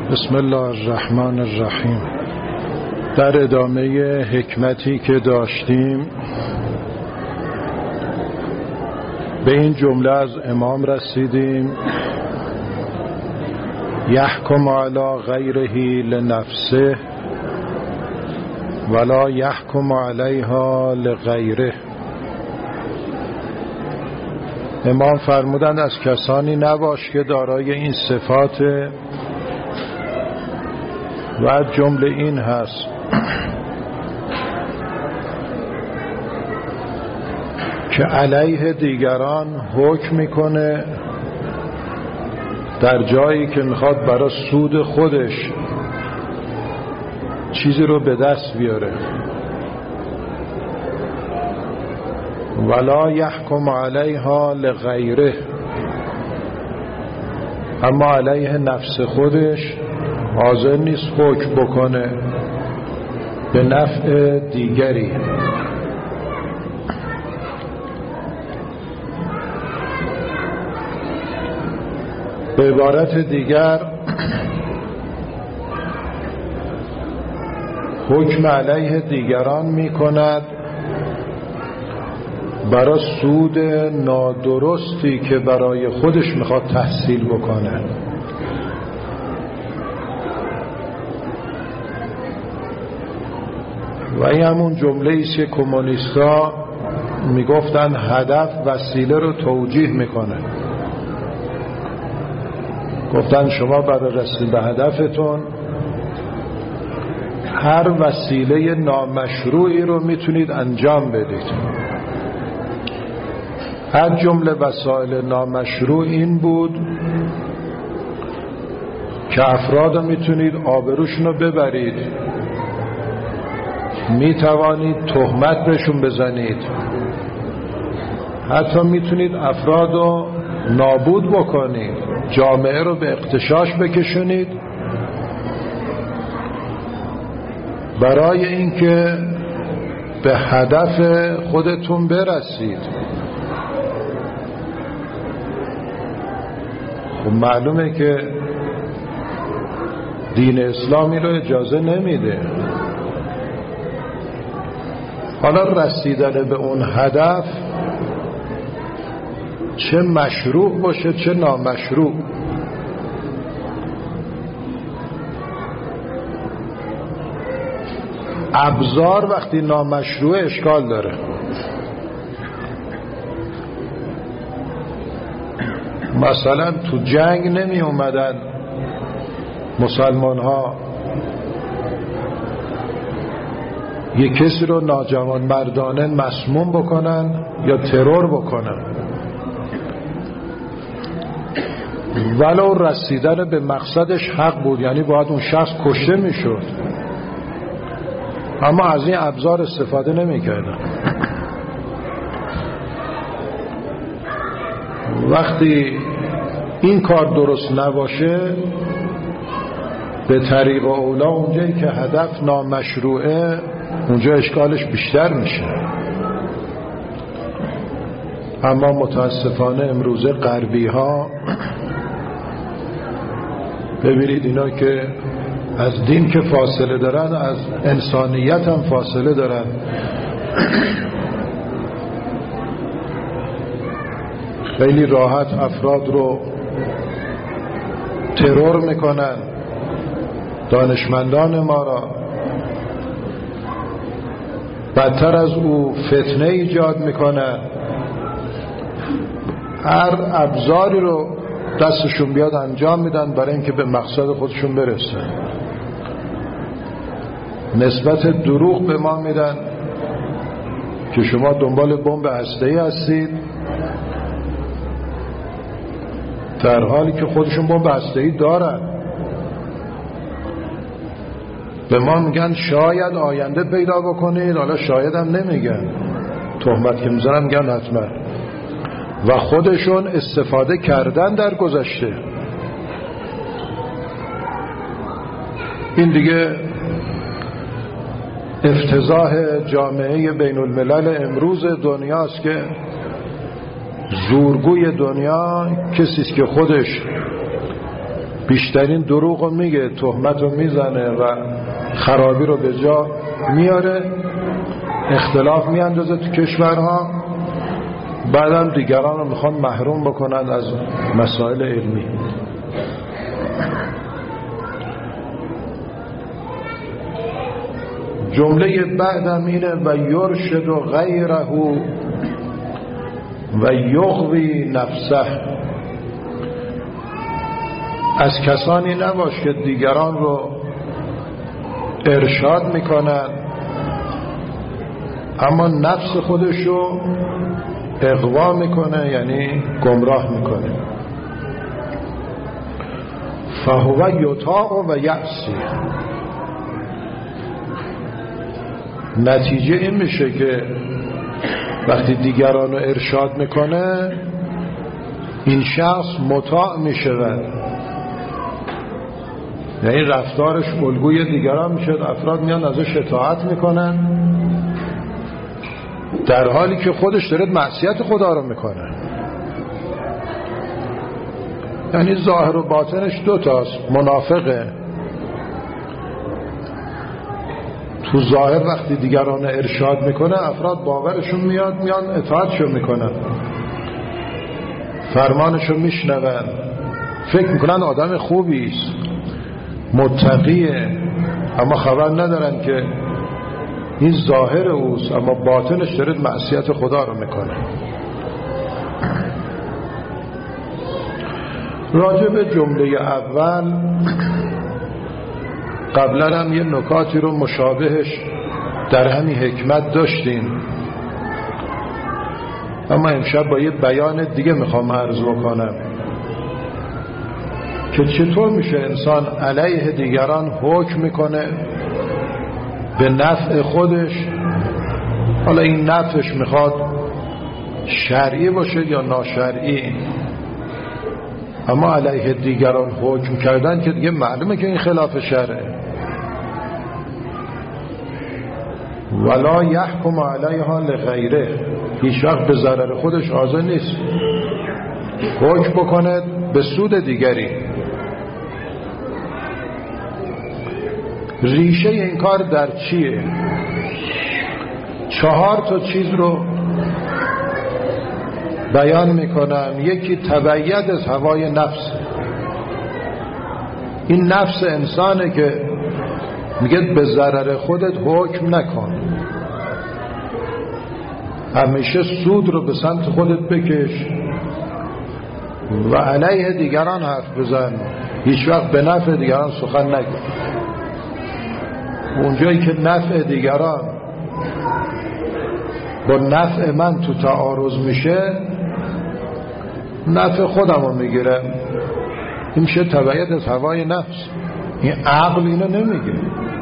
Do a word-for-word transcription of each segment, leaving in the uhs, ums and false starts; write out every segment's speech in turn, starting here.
بسم الله الرحمن الرحیم. در ادامه حکمتی که داشتیم به این جمله از امام رسیدیم: یحکم علی غیره لنفسه ولا یحکم علیها لغیره. امام فرمودند از کسانی نباش که دارای این صفات و از جمله این هست که علیه دیگران حکم میکنه در جایی که میخواد برای سود خودش چیزی رو به دست بیاره. ولا یحکم علیها لغیره، اما علیه نفس خودش حاضر نیست حکم بکنه به نفع دیگری. به عبارت دیگر حکم علیه دیگران می کند برای سود نادرستی که برای خودش میخواد تحصیل بکنه. و این همون جمله ایست که کمونیستا میگفتن هدف وسیله رو توجیه میکنه. گفتن شما برای رسیدن به هدفتون هر وسیله نامشروعی رو میتونید انجام بدید. هر جمله وسایل نامشروع این بود که افراد رو میتونید آبروشون رو ببرید، میتوانید تهمت بهشون بزنید، حتی میتونید افراد رو نابود بکنید، جامعه رو به اغتشاش بکشونید برای اینکه به هدف خودتون برسید. خب معلومه که دین اسلامی رو اجازه نمیده. حالا رسیدن به اون هدف چه مشروع باشه چه نامشروع، ابزار وقتی نامشروع اشکال داره. مثلا تو جنگ نمی اومدن مسلمان ها یک کسی رو ناجوان مردانه مسموم بکنن یا ترور بکنن، ولو رسیدن به مقصدش حق بود، یعنی باید اون شخص کشته میشد، اما از این ابزار استفاده نمی کردن. وقتی این کار درست نباشه به طریق اولا اونجایی که هدف نامشروعه اونجا اشکالش بیشتر میشه. اما متاسفانه امروزه غربی ها ببینید اینا که از دین که فاصله دارن از انسانیت هم فاصله دارن. خیلی راحت افراد رو ترور میکنن، دانشمندان ما را. بدتر از او فتنه ایجاد میکنن. هر ابزاری رو دستشون بیاد انجام میدن برای اینکه به مقصد خودشون برسن. نسبت دروغ به ما میدن که شما دنبال بمب هسته‌ای هستید، در حالی که خودشون بمب هسته‌ای دارن. به ما میگن شاید آینده پیدا بکنید، حالا شاید هم نمیگن، تهمت که میزنن میگن حتما، و خودشون استفاده کردن در گذشته. این دیگه افتضاح جامعه بین الملل امروز دنیاست که زورگوی دنیا کسی است که خودش بیشترین دروغ رو میگه، تهمت رو میزنه و خرابی رو به جا میاره، اختلاف میاندازه تو کشورها، بعدم دیگران رو میخوان محروم بکنن از مسائل علمی. جمله بعدم اینه و یرشد و غیره و یغوی نفسه. از کسانی نباش که دیگران رو ارشاد میکنن اما نفس خودش رو اغوا میکنه، یعنی گمراه میکنه. فهو یطاع و یعصی. نتیجه این میشه که وقتی دیگران رو ارشاد میکنه این شخص مطاع میشود، یعنی رفتارش الگوی دیگران میشه، افراد میان ازش اطاعت میکنن در حالی که خودش داره معصیت خدا رو میکنه. یعنی ظاهر و باطنش دوتاست. منافقه، تو ظاهر وقتی دیگران ارشاد میکنه افراد باورشون میاد، میان اطاعتشون میکنن، فرمانشون میشنون، فکر میکنن آدم خوبیست، متقیه، اما خبر ندارن که این ظاهر اوست اما باطنش داره معصیت خدا رو میکنه. راجع به جمله اول قبلا هم یه نکاتی رو مشابهش در همین حکمت داشتیم، اما امشب با یه بیان دیگه میخوام عرض بکنم که چطور میشه انسان علیه دیگران حکم میکنه به نفع خودش، حالا این نفعش میخواد شرعی باشه یا ناشرعی، اما علیه دیگران حکم کردن که دیگه معلومه که این خلاف شرعه. ولا یحکم علیها لغیره. هیچ وقت به ضرر خودش حاضر نیست حکم بکنه به سود دیگری. ریشه این کار در چیه؟ چهار تا چیز رو بیان میکنم. یکی تبعید از هوای نفس. این نفس انسانه که میگه به ضرر خودت حکم نکن، همیشه سود رو به سمت خودت بکش و علیه دیگران حرف بزن، هیچ وقت به نفع دیگران سخن نگو. اونجایی که نفع دیگران با نفع من تو تعارض میشه نفع خودم رو میگیرم، این میشه تبعید از هوای نفس. این عقل اینو نمیگه.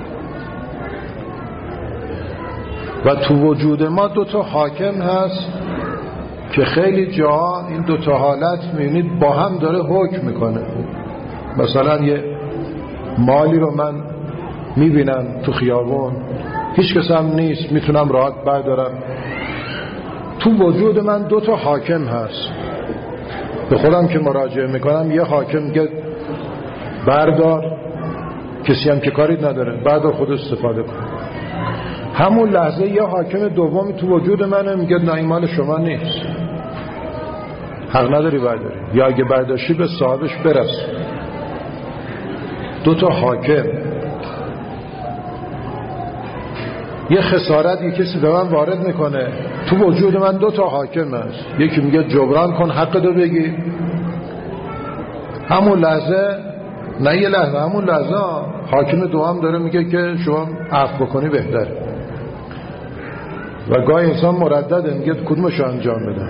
و تو وجود ما دوتا حاکم هست که خیلی جاها این دوتا حالت میبینید با هم داره حکم میکنه. مثلا یه مالی رو من میبینم تو خیابون، هیچ کس هم نیست، میتونم راحت بردارم. تو وجود من دوتا حاکم هست. به خودم که مراجعه میکنم یه حاکم میگه بردار، کسی هم که کاری نداره، بردار خود استفاده کن. همون لحظه یه حاکم دومی تو وجود منه میگه نه این مال شما نیست، حق نداری برداری، یا اگه برداشتی به صاحبش برس. دوتا حاکم. یه خسارت یه کسی به من وارد میکنه، تو وجود من دوتا حاکم هست، یکی میگه جبران کن حق دو بگی، همون لحظه نه یه لحظه همون لحظه حاکم دوم داره میگه که شما عفو بکنی بهتره. و گاهی انسان مردده میگه کدومشو انجام بده.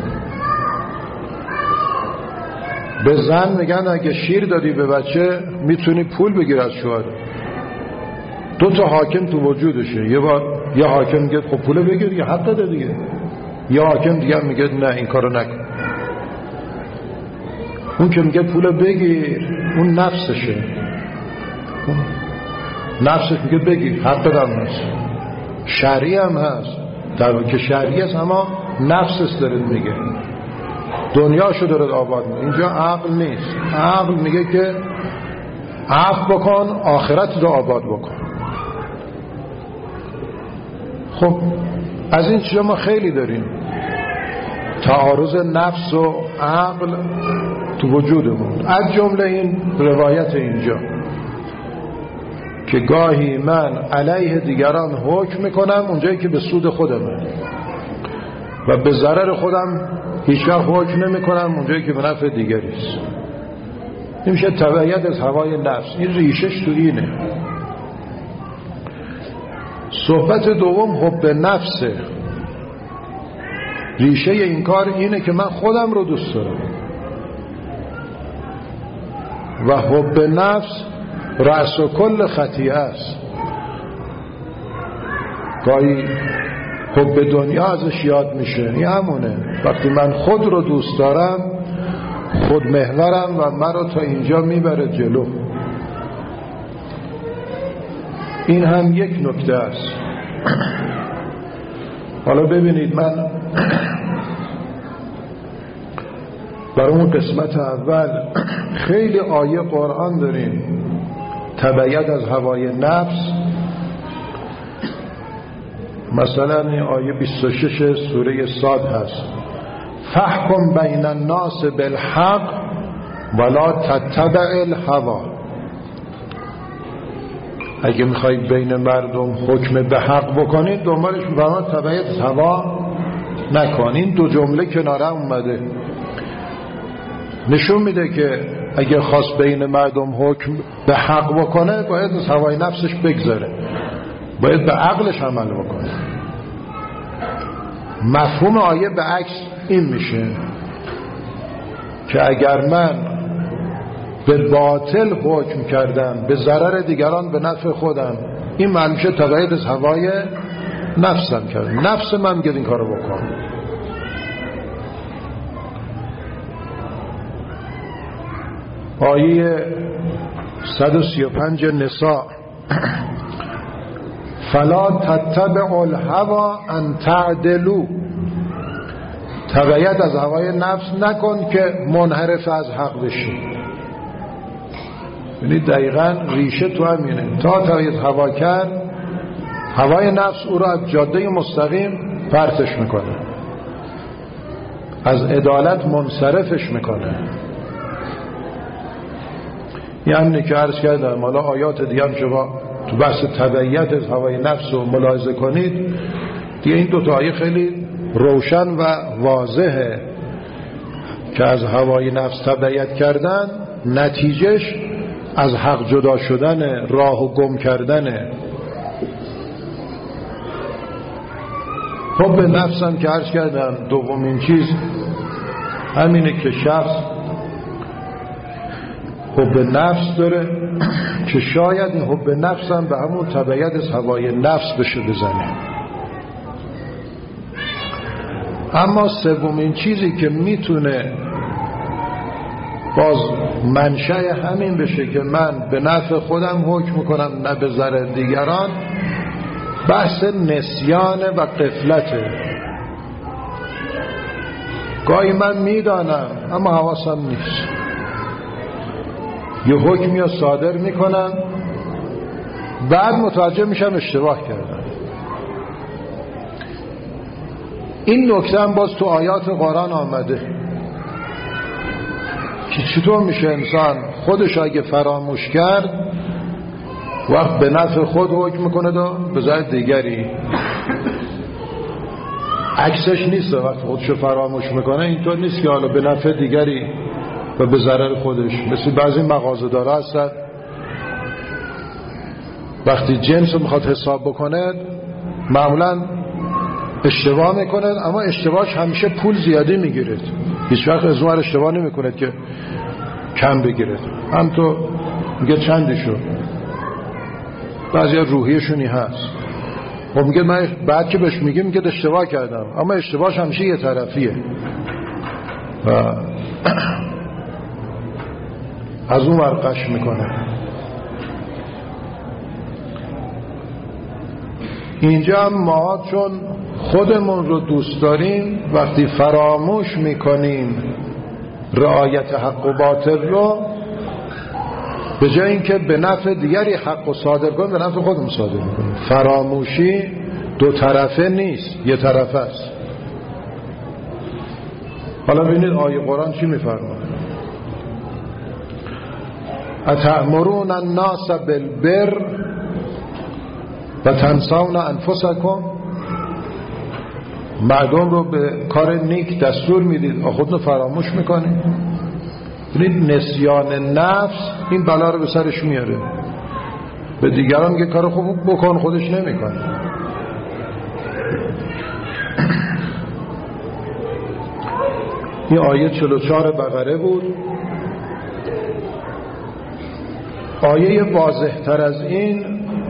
به زن میگن اگه شیر دادی به بچه میتونی پول بگیر از شوهر. دو تا حاکم تو وجودشه. یه بار یه حاکم میگه خب پول بگیر، یه حق داده دیگه. یه حاکم دیگه میگه نه این کارو نکن. اون که میگه پول بگیر اون نفسشه، اون نفسش میگه بگیر، حق دارم هست. شرعی هم هست، در که شرعی هست اما نفسش داره میگه دنیاشو داره آباد میکنه. اینجا عقل نیست. عقل میگه که عفو بکن، آخرت رو آباد بکن. خب از این چیزا ما خیلی داریم، تعارض نفس و عقل تو وجودمون. از جمله این روایت اینجا که گاهی من علیه دیگران حکم میکنم اونجایی که به سود خودمه و به ضرر خودم هیچ وقت حکم نمیکنم اونجایی که به نفع دیگری است. این میشه تبعیت از هوای نفس. این ریشش تو اینه. صحبت دوم حب نفسه. ریشه این کار اینه که من خودم رو دوست دارم و حب نفس رأس و کل خطیئه است. گاهی حب دنیا ازش یاد میشه. این همونه، وقتی من خود رو دوست دارم خود محورم و من رو تا اینجا میبره جلو. این هم یک نکته است. حالا ببینید، من برای اون قسمت اول خیلی آیه قرآن داریم تبعیت از هوای نفس. مثلا این آیه بیست و شش سوره صاد هست: فحکم بین الناس بالحق ولا تتبع الهوا. اگه میخواید بین مردم حکم به حق بکنید دنبالش میفرماد تبعیت از هوا نکنید. دو جمله کناره اومده نشون میده که اگه خواست بین مردم حکم به حق بکنه باید از هوای نفسش بگذره، باید به عقلش عمل بکنه. مفهوم آیه به عکس این میشه که اگر من به باطل حکم کردم به ضرر دیگران به نفع خودم، این معنی میشه تبعیت از هوای نفسم کردم. نفس من میگه این کارو بکن. آیه صد و سی و پنج نساء: فلا تتبعوا الهوى ان تعدلوا. تبعیت از هوای نفس نکن که منحرف از حق بشی. یعنی دقیقاً ریشه تو همینه. تا تبعیت هوا کرد، هوای نفس او را از جاده مستقیم پرتش میکنه، از عدالت منصرفش میکنه. یعنی که عرض کردم حالا آیات دیگه هم شما تو بحث تبعیت از هوای نفس رو ملاحظه کنید دیگه این دو تا آیه خیلی روشن و واضحه که از هوای نفس تبعیت کردن نتیجهش از حق جدا شدن، راه و گم کردنه. حب نفسم که عرض کردم دومین چیز همینه که شخص حب نفس داره که شاید این حب نفسم به همون تبعیت از هوای نفس بشه بزنه. اما سومین چیزی که میتونه باز منشأ همین بشه که من به نفع خودم حکم میکنم نه به ضرر دیگران، بحث نسیان و غفلته. گاهی من میدانم اما حواسم نیست، یه حکمی رو صادر میکنم بعد متوجه میشم اشتباه کردم. این نکته هم باز تو آیات قرآن آمده که چطور میشه انسان خودش اگه فراموش کرد وقت به نفع خود حکم میکنه و به ضرر دیگری. عکسش نیست، وقت خودشو فراموش میکنه اینطور نیست که حالا به نفع دیگری و به ضرر خودش. مثل بعضی مغازه‌دارا هستن وقتی جنس رو میخواد حساب بکنه معمولا اشتباه میکنه، اما اشتباهش همیشه پول زیادی میگیره، هیچ وقت از اون اشتباه نمیکنه که کم بگیره. هم تو میگه چندی شد، بعضی روحیشونی هست. خب میگه من بعد که بهش میگه میگه اشتباه کردم، اما اشتباهش همیشه یه طرفیه و از اون ورقش میکنه. اینجا هم ما چون خودمون رو دوست داریم وقتی فراموش میکنیم رعایت حق و باطل رو، به جای اینکه به نفع دیگری حق و صادر کنیم به نفع خودمون صادر میکنیم. فراموشی دو طرفه نیست، یه طرفه است. حالا ببینید آیه قرآن چی میفرماید. اتأمرون الناس بالبر و تنسون انفسکم، مردم رو به کار نیک دستور میدید و خودتون فراموش میکنید. ببینید نسیان نفس این بلا رو به سرش میاره. به دیگران که کار خوب بکن خودش نمیکنه. این آیه چهل و چهار بقره بود. آیه واضح تر از این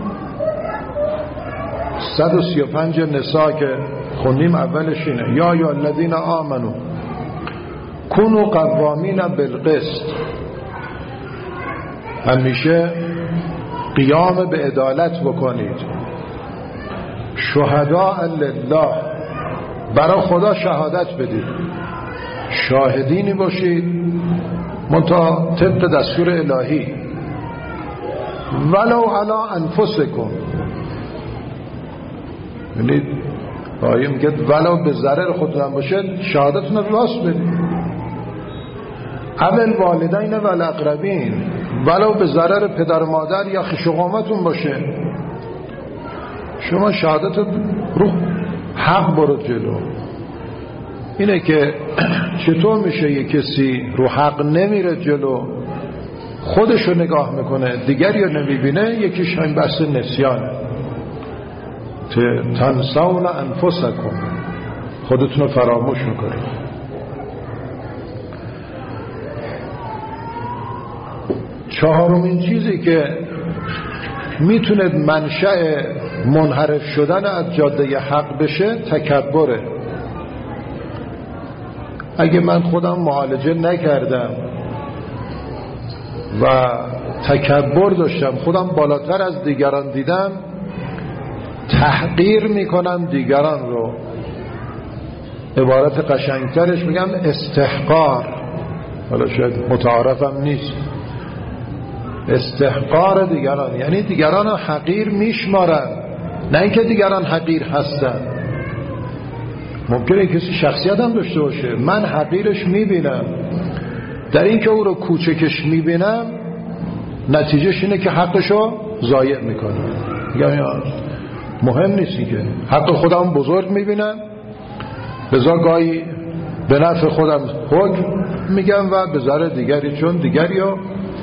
صد و سی و پنج نساء که خوندیم اولش اینه یا یا الذین آمنو کونوا قوامین بالقسط، همیشه قیام به عدالت بکنید، شهداء لله، برای خدا شهادت بدید، شاهدینی باشید منتها طبق دستور الهی، ولو علی انفسکم، ببینید آیه میگه ولو به ضرر خودتون باشه شهادتتون رو راست بدید. اول والدین و الاقربین، ولو به ضرر پدر مادر یا خویش و قومتون باشه شما شهادت رو حق برو جلو. اینه که چطور میشه یک کسی رو حق نمیره جلو، خودش رو نگاه میکنه دیگری رو نمیبینه. یکیش همین بحث نسیان، تنسون انفسکم، خودتون رو فراموش میکنید. چهارمین چیزی که میتونه منشأ منحرف شدن از جاده حق بشه تکبره. اگه من خودم معالجه نکردم و تکبر داشتم، خودم بالاتر از دیگران دیدم، تحقیر میکنم دیگران رو. عبارت قشنگترش میگم استحقار، حالا شاید متعارفم نیست. استحقار دیگران یعنی دیگران رو حقیر میشمارن، نه اینکه دیگران حقیر هستن. ممکنه کسی شخصیت هم داشته باشه، من حقیرش میبینم، در این که او رو کوچکش میبینم نتیجهش اینه که حقشو ضایع میکنم. یعنی مهم نیستی که حق خودم بزرگ میبینم، لذا گاهی به نفع خودم حکم میگم و به ضرر دیگری، چون دیگری رو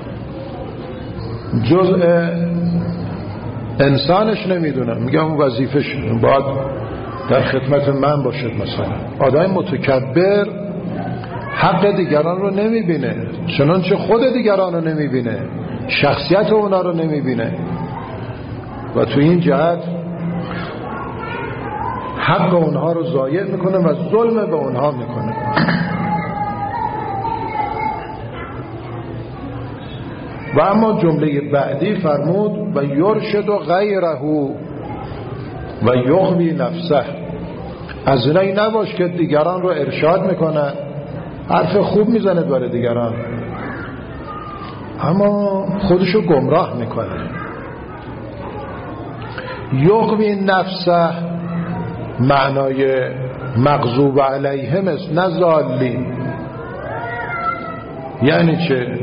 جزء انسانش نمیدونم، میگم اون وظیفش باید در خدمت من باشد. مثلا آدم متکبر حق دیگران رو نمیبینه، چنانچه خود دیگران رو نمیبینه، شخصیت اونا رو نمیبینه و تو این جهت حق اونها رو ضایع میکنه و ظلم به اونها میکنه. و اما جمله بعدی فرمود و یرشد و غیره و یغوی نفسه، از اینایی نباش که دیگران رو ارشاد میکنه، حرف خوب میزنه برای دیگران اما خودشو گمراه میکنه. یغوی نفسه معنای مغضوب علیهم است، نه ضالین. یعنی چه؟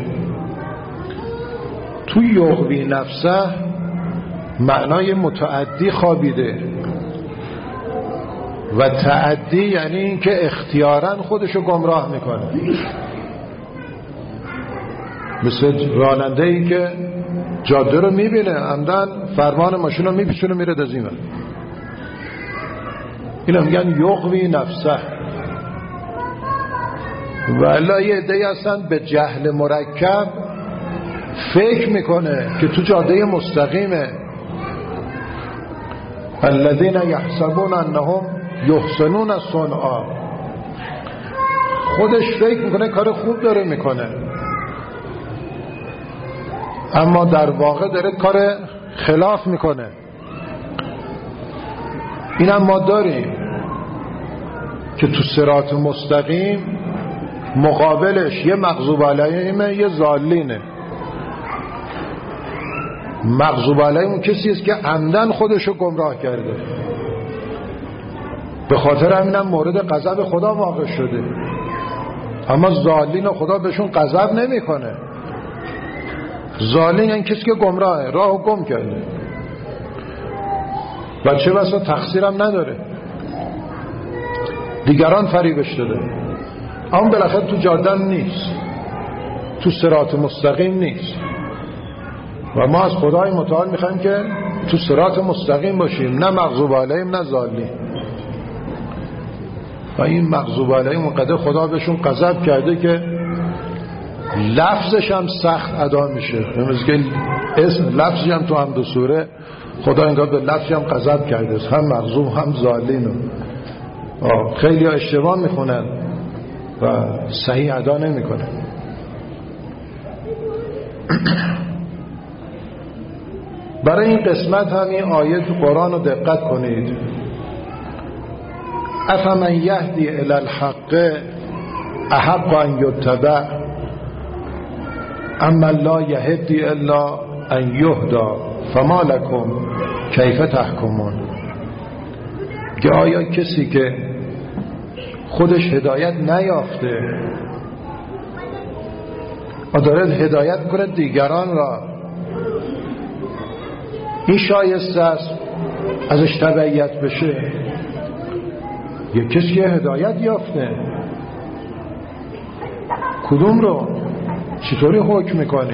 تو یغوی نفسه معنای متعدی خوابیده و تعدی یعنی این که اختیاراً خودشو گمراه میکنه، مثل راننده ای که جاده رو میبینه عمدن فرمان ماشین رو میپیچونه میره دزیمه، اینا میگن یغوی نفسه. و الا یه عده‌ای هستن به جهل مرکب فکر میکنه که تو جاده مستقیمه، الذین یحسبون انهم یحسنون صنعا، خودش فکر میکنه کار خوب داره میکنه اما در واقع داره کار خلاف میکنه. اینم ما داریم که تو صراط مستقیم مقابلش یه مغضوب علیهمه یه ضالینه. مغضوب علیه اون کسی است که عمدن خودشو گمراه کرده، به خاطر همینم مورد غضب خدا واقع شده. اما ضالین خدا بهشون غضب نمیکنه. ضالین این کسی که گمراهه، راهو گم کرده و چه بسا تقصیرم نداره، دیگران فریبش داده، اما بالاخره تو جاده نیست، تو صراط مستقیم نیست. و ما از خدای متعال میخوایم که تو صراط مستقیم باشیم، نه مغضوب علیهم نه ضالین. و این مغضوب علیهم قدر خدا بهشون غضب کرده که لفظش هم سخت ادا میشه. مثل که اسم لفظش هم تو حمد و سوره خدا انگار به لفظش هم غضب کرده، هم مغضوب هم ضالین. خیلی ها اشتباه میخونن و صحیح ادا نمیکنن. برای این قسمت هم این آیه تو قرآن رو دقت کنید. افمن یهدی الی الحق احق ان یتبع اما لا یهدی الا ان یهدا فما لکم کیف تحکمون. که آیا کسی که خودش هدایت نیافته و داره هدایت کنه دیگران را، این شایسته است ازش تبعیت بشه؟ یک کسی که هدایت یافته کدوم رو چطوری حکم میکنی؟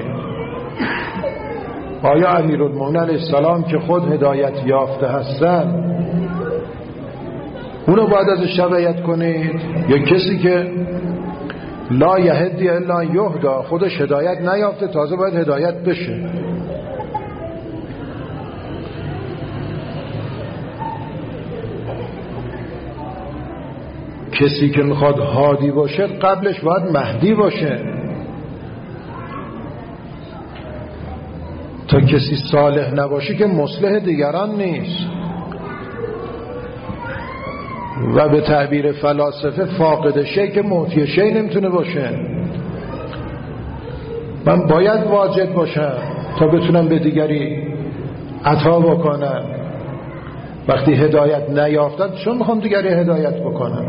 آیا امیرالمومنین علیه السلام که خود هدایت یافته هستن اونو باید ازش تبعیت کنید، یا کسی که لا یهدی الا یهدا خودش هدایت نیافته تازه باید هدایت بشه؟ کسی که میخواد هادی باشه قبلش باید مهدی باشه. تا کسی صالح نباشه که مصلح دیگران نیست و به تعبیر فلاسفه فاقد شی که معطی شی نمیتونه باشه. من باید واجد باشم تا بتونم به دیگری عطا بکنم. وقتی هدایت نیافتم چون میخوام دیگری هدایت بکنم؟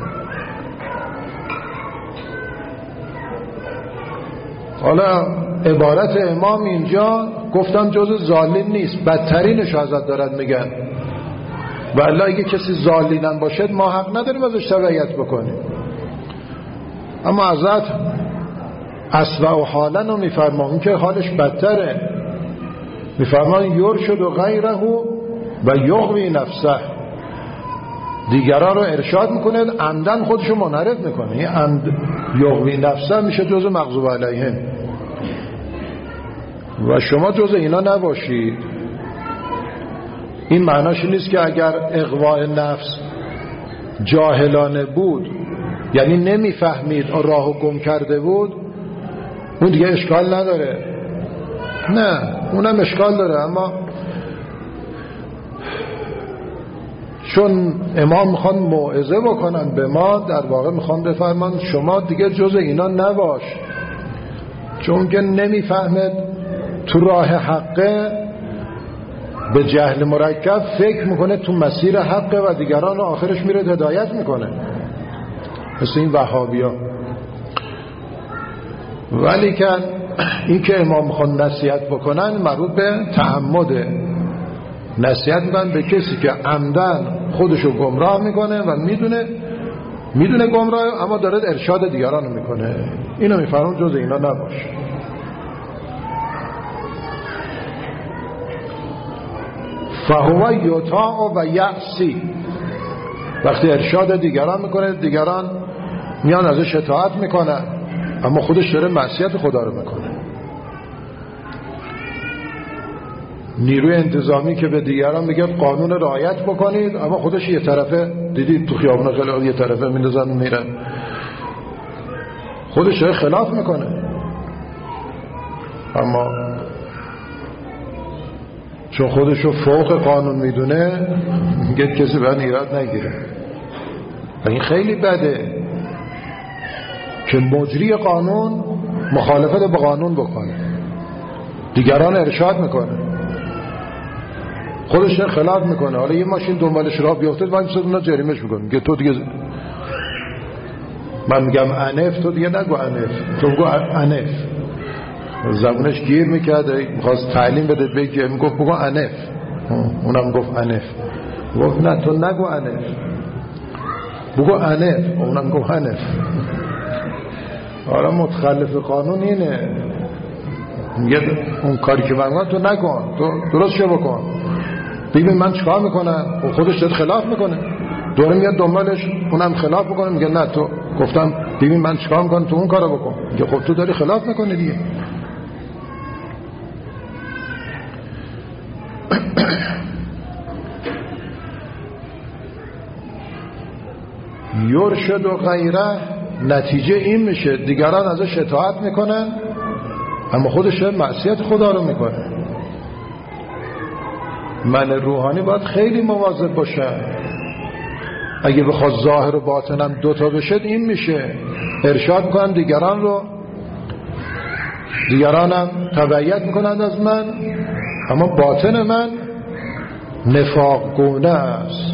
حالا عبارت امام اینجا گفتم جز ضالین نیست، بدترینش حضرت دارد میگن. و الا اگه کسی ضالینن باشد ما حق نداریم ازش تبعیت بکنیم. اما حضرت اسوأ حالا رو میفرمان که حالش بدتره، میفرمان یرشد و غیره و یغوی نفسه، دیگران رو ارشاد میکنه عمدن خودشو منحرف میکنه. این عمد یغوی نفسه میشه جز مغضوب علیهم و شما جز اینا نباشید. این معناش نیست که اگر اغواء نفس جاهلانه بود، یعنی نمیفهمید و راهو گم کرده بود، اون دیگه اشکال نداره. نه، اونم اشکال داره، اما چون امام میخوان موعظه بکنن به ما، در واقع میخوان بفرمان شما دیگه جز اینا نباش، چون که نمیفهمد تو راه حقه، به جهل مرکب فکر میکنه تو مسیر حقه و دیگران رو آخرش میره هدایت میکنه، مثل این وهابی ها. ولی که این که امام میخوان نصیحت بکنن مربوط به تعمده. نصیحت میکنن به کسی که عمدن خودشو گمراه میکنه و میدونه میدونه گمراه، اما داره ارشاد دیگران رو میکنه. اینو میفرمون جز اینا نباش. فهو یطاع و یعصی، وقتی ارشاد دیگران میکنه دیگران میان ازش اطاعت میکنن، اما خودش داره معصیت خدا رو میکنه. نیروی انتظامی که به دیگران میگه قانون رعایت بکنید، اما خودش یه طرفه، دیدید تو خیابون خیلی یه طرفه میندازن میرن، خودش داره خلاف میکنه. اما چون خودشو فوق قانون میدونه میگه کسی باید ایراد نگیره. و این خیلی بده که مجری قانون مخالفت با قانون بکنه، دیگران ارشاد میکنه. خودش خلاف میکنه. حالا یه ماشین دنبالش راه بیفته وای میساد اونا جریمهش میکنه، میگه تو دیگه، من میگم انف تو دیگه نگو انف، تو بگو انف. زبونش گیر میکرده، میخواست تعلیم بده بگه، میگفت بگو انف، اونم گفت انف. گفت نه تو نگو انف، بگو انف، اونم گفت انف. آره متخلف قانون اینه، میگه اون کاری که من گفتم تو نکن، تو درست شو بکن. ببین من چیکار میکنم، و خودش داره خلاف میکنه، دوره میاد دنبالش، اونم خلاف میکنه، میگه نه تو گفتم ببین من چیکار میکنم تو اون کارو بکن. میگه خب تو داری خلاف میکنی دیگه. یرشد و غیره، نتیجه این میشه دیگران ازش اطاعت میکنن اما خودش معصیت خدا رو میکنه. من روحانی باید خیلی مواظب باشه، اگه بخواد ظاهر و باطنم دوتا بشه این میشه ارشاد میکنم دیگران رو، دیگرانم تبعیت میکنند از من اما باطن من نفاق گونه است،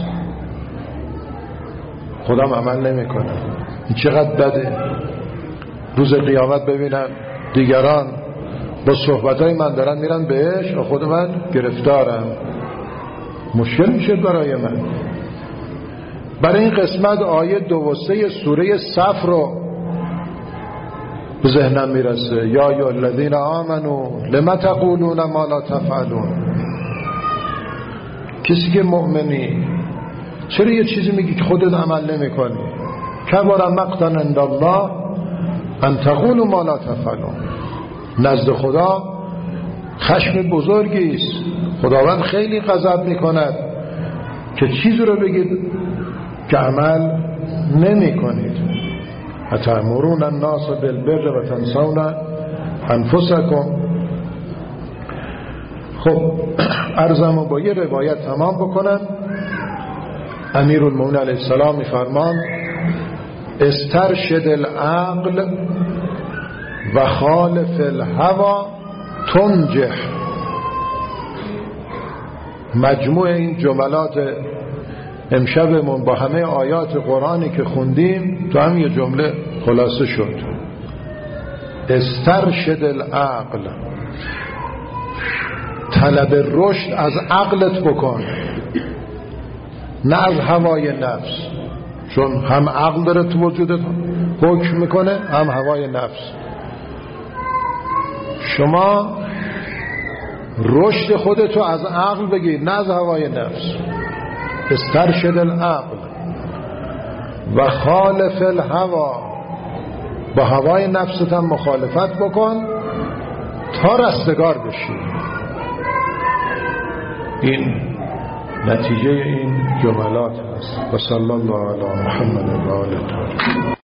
خودم عمل نمیکنه. این چقدر بده. روز قیامت ببینن دیگران با صحبتهای من دارن میرن بهش و خود من گرفتارم، مشکل میشه برای من. برای این قسمت آیه دو و سه سوره صف رو به ذهنم میرسه. یا ایها الذین آمنوا لم تقولون ما لا تفعلون. کسی که مؤمنی چرا یه چیزی میگی که خودت عمل نمی کنی؟ کبر مقتا عند الله ان تقولوا ما لا تفعلون. نزد خدا خشم بزرگی است، خداوند خیلی غضب میکند که چیزی رو بگید که عمل نمی کنید. اتأمرون الناس بالبر و تنسون انفسکم. خب عرضمو با یه روایت تمام بکنم. امیرالمومنین علیه السلام میفرمان استرشد العقل و خالف الهوا تنجح. مجموع این جملات امشبمون با همه آیات قرآنی که خوندیم تو هم یه جمله خلاصه شد. استرشد العقل، طلب رشد از عقلت بکن نه از هوای نفس، چون هم عقل داره تو وجودت حکم میکنه هم هوای نفس. شما رشد خودتو از عقل بگیر نه از هوای نفس. استرشد العقل و خالف الهوا، با هوای نفست هم مخالفت بکن تا رستگار بشی. این نتیجه این جملات هست. و صلی الله علی محمد و آله.